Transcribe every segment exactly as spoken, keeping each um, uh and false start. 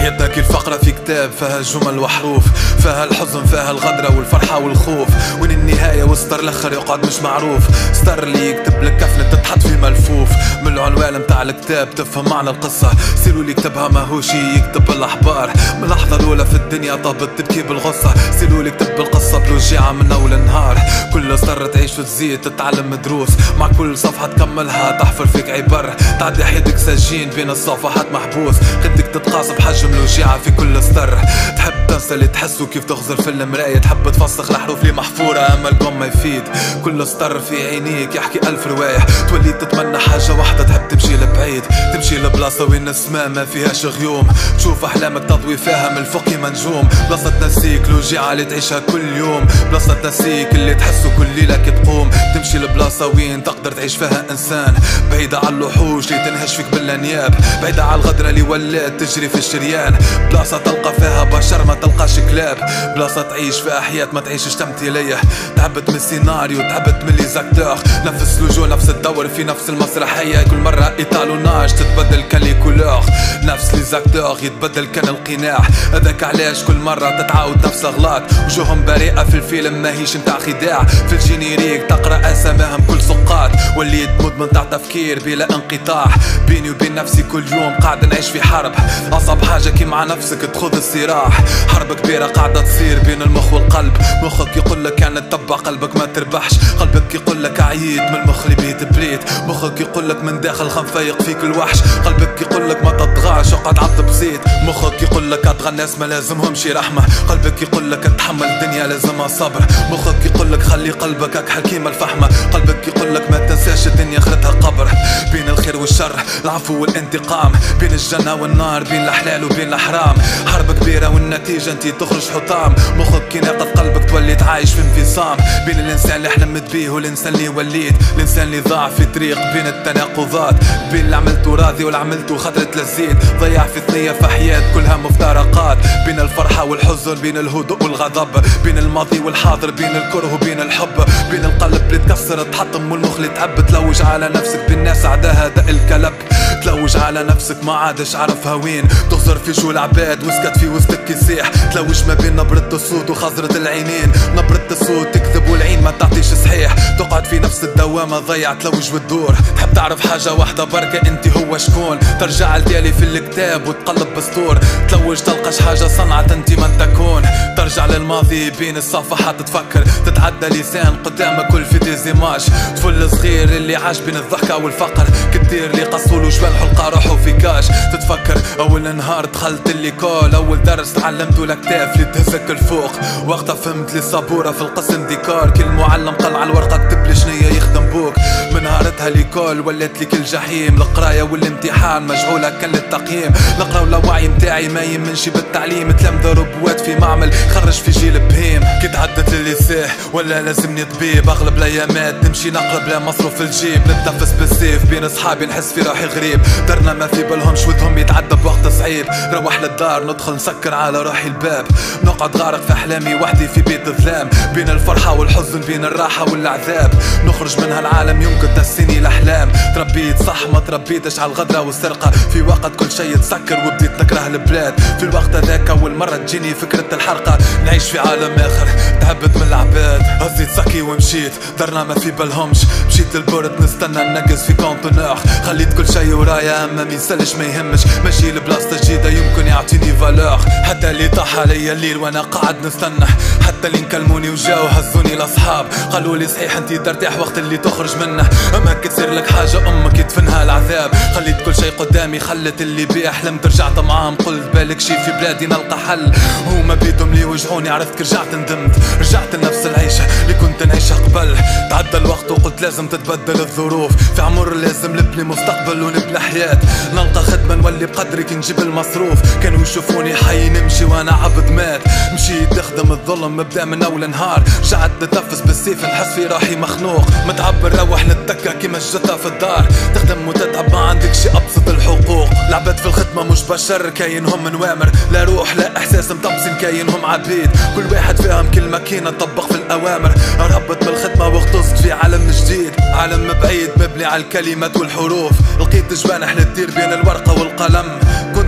يدك الفقرة في كتاب فيها جمل وحروف، فيها الحزن فيها الغدرة والفرحة والخوف، وين النهاية وسطر الاخر يقعد مش معروف. ستر اللي يكتب لك كفنة تتحط في ملفوف، من العنوان متاع الكتاب تفهم معنى القصة. سيلو اللي يكتبها ماهوش يكتب الاحبار، من اللحظة الاولى في الدنيا طابت تبكي بالغصة. سيلو اللي يكتب القصة بلوجيعة من اول النهار، كل سطر تعيش وتزيد تتعلم دروس، مع كل صفحة تكملها تحفر فيك عبر. تعدي حياتك سجين بين الصفحات محبوس، خدك تتقاس بحجم الوجيعة في كل سطر. تحب تنسى اللي تحسه كيف تغزر في المراية، تحب تفسخ الحروف اللي محفورة اما القم ما يفيد. كل سطر في عينيك يحكي الف رواية، تولي تتمنى حاجة واحدة تحب تمشي لبعيد، تمشي لبلاصة وين السما ما فيهاش غيوم، تشوف احلامك تضوي فيها من الفوق كيما نجوم. بلاصة تنسيك الوجيعة اللي تعيشها كل يوم، بلاصة تنسيك اللي تحسه كل ليلة كي تقوم. تمشي لبلاصة وين تقدر تعيش فيها انسان، بعيدة على الوحوش اللي تنهش فيك بالانياب، بعيدة على الغدرة اللي ولات تجري في الشريان. بلاصة تلقى فيها بشر ما تلقاش كلاب، بلاصة تعيش فيها حياة ما تعيشش تمثيلية. تعبت من السيناريو تعبت من لي زاكتور، نفس لوجو نفس الدور في نفس المسرحية، كل مرة ايطالوناج تتبدل كان لي كولور، نفس لي زاكتور يتبدل كان القناع. هذاك علاش كل مرة تتعاود نفس اغلاط، وجوههم بريئة في الفيلم ماهيش متاع خداع. في الجينيريك تقرا اساماهم كل سقاط، وليت مدمن تاع تفكير بلا انقطاع. بيني وبين نفسي كل يوم قاعد نعيش في حرب، اصعب حاجة كي مع نفسك تخوض الصراح. حرب كبيرة قاعدة تصير بين المخ والقلب، مخك يقولك يعني تتبع قلبك ما تربحش، قلبك يقولك عييت من المخ اللي بيه تبريت، مخك يقولك من داخل خنفايق فيك الوحش، قلبك يقولك ما تطغاش وقعد عض بزيت، مخك يقولك ادغى الناس ما لازمهمش رحمة، قلبك يقولك تحمل الدنيا لازمها صبر، مخك يقولك خلي قلبك هك حكيم الفحمة، قلبك يقولك ما تنساش الدنيا خرتها قبر. بين الخير والشر العفو والانتقام، بين الجنة والنار بين الحلال وبين الحرام، حرب كبيرة والنتيجة انتي تخرج حطام. مخك يناقض قلبك تولي تعايش في انفصام، بين الانسان اللي حلمت بيه والانسان اللي وليت، الانسان اللي ضاع في طريق بين التناقضات، بين اللي عملته راضي واللي عملته خطرة للزيد، ضيع في ثنية في حياة كلها مفترقات، بين الفرحة والحزن بين الهدوء والغضب، بين الماضي والحاضر بين الكره وبين الحب، بين القلب اللي تكسر تحطم والمخ اللي تعب، تلوج على نفسك بالناس عداها دق الكلب، تلوج على نفسك ما عادش عرفها وين، تغزر في جول عباد وسكت في وسطك يسيح، تلوج ما بين نبرة الصوت وخزرة العينين، نبرة الصوت تكذب والعين ما تعطيش صحيح، تقعد في نفس الدوامة ضيع تلوج وتدور. تحب تعرف حاجة واحدة بركة انت هو شكون، ترجع لتالي في الكتاب وتقلب بسطور، تلوج تلقاش حاجة صنعت انت من تكون، ترجع للماضي بين الصفحات تفكر، تتعدى لسان قدامك كل فيديو زيماج، طفل صغير اللي عاش بين الضحكة والفقر، كتير اللي قصولو جبال حلقة روحو في كاش، تتفكر اول نهار دخلت الليكول، اول درس تعلمتو الاكتاف اللي تهزك الفوق، وقتها فهمت لي صابورة في القسم ديكار، كل معلم قال على الورقة كتب لي شنيا يخدم بوك، من نهارتها ليكول ولات لي كل جحيم، القراية والامتحان مجهولة كان للتقييم، نقرا ولا وعي متاعي ما يمنش بالتعليم، تلامذة ربوات في معمل خرج في جيل بهيم، كي تعدت لليسيه ولا لازمني طبيب، اغلب الايامات نمشي نقرب لا مصروف في الجيب، نتنفس بالسيف بين اصحابي نحس في روحي غريب، درنا ما في بالهمش ودهم يتعدى بوقت صعيب، روح للدار ندخل نسكر على روحي الباب، نقعد غارق في احلامي وحدي في بيت ظلام، بين الفرحة والحزن بين الراحة والعذاب، نخرج من هالعالم يمكن تسيني الاحلام، تربيت صح ما تربيتش على الغدرة والسرقة، في وقت كل شيء تسكر وبديت نكره البلاد، في الوقت هذاك اول مرة تجيني فكرة الحرقة، نعيش في عالم اخر تعبت من العباد، هزيت ساكي ومشيت درنا ما في بالهمش، مشيت للبورد نستنى ننقز في كونتونور، خليت كل شيء ورايا اما ميسالش ما يهمش، ماشي لبلاصة جديدة يمكن يعطيني فالور، حتى اللي طاح عليا الليل وانا قاعد نستنى، حتى اللي نكلموني وجاو هزوني الاصحاب، قالوا لي صحيح انتي ترتاح وقت اللي تخرج منه، اما كتصير لك حاجة امك يدفنها العذاب، خليت كل شيء قدامي خلت اللي بيه حلمت رجعت معاهم، قلت بالك شي في بلادي نلقى حل، هما بيدهم لي وجعوني عرفت كي رجعت ندمت، رجعت لنفس العيشة اللي كنت نعيشها قبل، تعدى الوقت وقلت لازم تتبدل الظروف، في عمر لازم نبني مستقبل ونبني حياة، نلقى خدمة نولي بقدري كي نجيب المصروف، كانوا يشوفوني حي نمشي وانا عبد مات، مشيت نخدم الظلم مبدا من اول نهار، رجعت نتنفس بالسيف نحس في روحي مخنوق، متعب نروح نتكا كيما الجثة في الدار، تخدم وتتعب ما عندك شي ابسط الحقوق، العباد في الخدمة مش بشر كاينهم نوامر، لا روح لا احساس مطمسين كاينهم عبيد، كل واحد فيهم كل ماكينة طبق في الاوامر، ربط بالخدمة واغتصت في عالم جديد، عالم بعيد مبني على الكلمات والحروف، لقيت جبانح للدير بين الورقة والقلم، كنت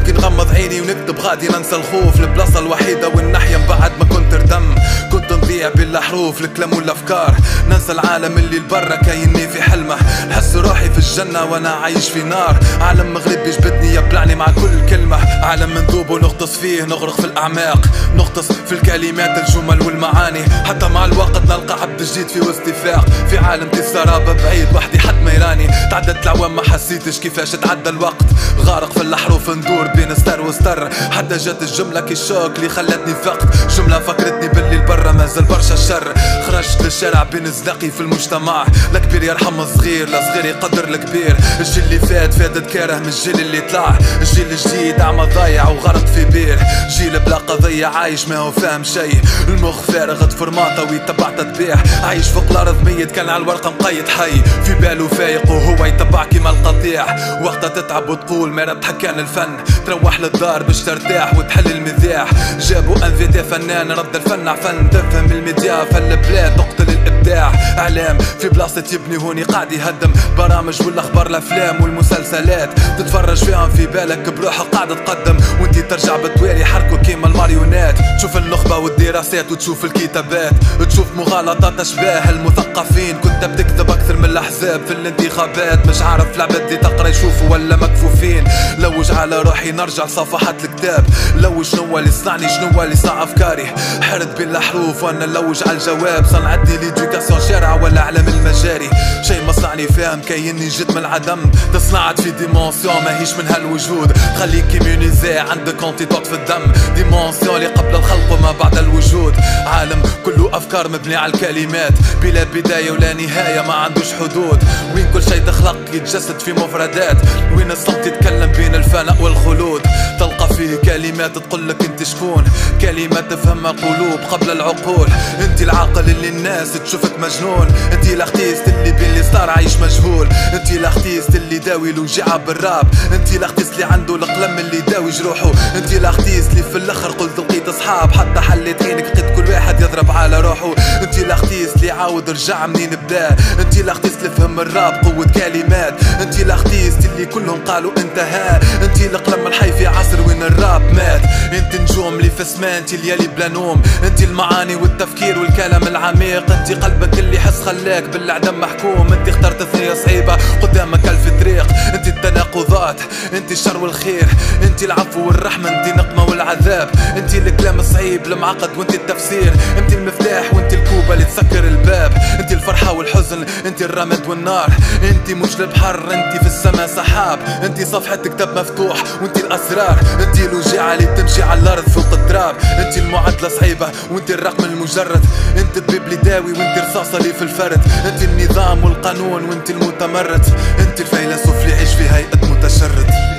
نبكي نغمض عيني ونكتب غادي ننسى الخوف. البلاصة الوحيدة والنحيا من بعد ما كنت ردم، كنت نضيع بالحروف الكلام والافكار. ننسى العالم اللي البرا كايني في حلمه، نحس روحي في الجنة وانا عايش في نار. عالم مغربي جبدني يبلعني مع كل كلمة، عالم مندوب ونغطس فيه نغرق في الاعماق، نغطس في الكلمات الجمل والمعاني. حتى مع الوقت نلقى عبد جديد في واتفاق، في عالم السرابة بعيد وحدي حد ما يراني. تعدت العوام ما حسيتش كيفاش تعدى الوقت، غارق في الحروف ندور بين ستر وستر. حتى جات الجملة كي الشوك اللي خلتني فقت، جملة فكرتني باللي البرا مازال برشا الشر. خرجت للشارع بين زلاقي في المجتمع، لا كبير يرحم الصغير لا صغير يقدر الكبير. الجيل اللي فات فاتت كاره من الجيل اللي طلع، الجيل الجديد عم ضايع وغرق في بير. جيل بلا قضية عايش ما هو فاهم شي، المخ فارغ تفرماطة ويتبع تتبيع. عايش فوق الارض ميت كان على الورقة مقيد حي، في باله فايق وهو يتبع كيما القطيع. وقتها تتعب وتقول ما ربحك كان الفن، تروح للدار باش ترتاح وتحل المذياع. جابوا انفيتي فنان رد الفن عفن، تفهم الميديا فالبلاد تقتل الابداع. اعلام في بلاصة يبني هوني قاعد يهدم، برامج والاخبار الافلام والمسلسلات تتفرج فيهم في بالك بروحك قاعد تقدم، وانتي ترجع بتوالي حركوا كيما الماريونات. تشوف النخبة والدراسات وتشوف الكتابات، تشوف مغالطات اشباه المثقفين. كنت بتكذب اكثر من الاحزاب في الانتخابات، مش عارف العباد دي تقرا يشوفوا ولا مكفوفين. لوج على روحي نرجع لصفحات الكتاب، لوج شنو اللي صنعني شنو اللي صنع افكاري. حرد بين الحروف وانا نلوج على الجواب، صنعتني ليدوكاسيون شارع ولا اعلام المجاري. شي ما صنعني فاهم كايني جيت من العدم، تصنعت في ديمونسيون ماهيش من هالوجود. خليك كيميونيزي عندك انتيدوت في الدم، ديمونسيون اللي قبل الخلق وما بعد الوجود. عالم كله افكار مبني على الكلمات، بلا بداية ولا نهاية ما عندوش حدود. وين كل شي تخلق يتجسد في مفردات، وين الصمت يتكلم بين الفناء والخلود. تلقى فيه كلمات تقولك انت شكون، كلمات تفهمها قلوب قبل العقول. انت العاقل اللي الناس تشوفك مجنون، انت الاختيست اللي بين اللي صار عايش مجهول. انت الاختيست اللي داوي الوجيعة بالراب، انت الاختيست اللي عنده القلم اللي داوي جروحه. انت الاختيست اللي في الاخر قلت لقيت اصحاب، حتى حليت عينك لقيت كل واحد يضرب على روحه. انت الاختيست اللي عاود رجع منين بدا، انت الاختيست اللي فهم الراب قوة كلمات. انت الاختيست اللي كلهم قالوا انتهى، انت القلم الحي في عصر وين الراب مات. انت نجوم اللي في سما، انت الليالي بلا نوم، انت المعاني والتفكير والكلام العميق. انت قلبك اللي حس خلاك بالعدم محكوم، انت اخترت ثنية صعيبة قدامك الف طريق. انت التناقضات، انت الشر والخير، انت العفو والرحمة، انت نقمة والعذاب. انت الكلام الصعيب المعقد وانت التفسير، انت المفتاح وانت الكوبة اللي تسكر الباب. انت الفرحة والحزن، انت الرمد والنار، انت موج البحر، انت في السماء سحاب. انت صفحة كتاب مفتوح وانت الاسرار، انت الوجيعة اللي تمشي على الارض فوق التراب. انت المعادلة صعيبة وانت الرقم المجرد، انت الطبيب اللي داوي وانت رصاصة لي في الفرد. انت النظام والقانون وانت المتمرد، انت الفيلسوف اللي يعيش في هيئة متشرد.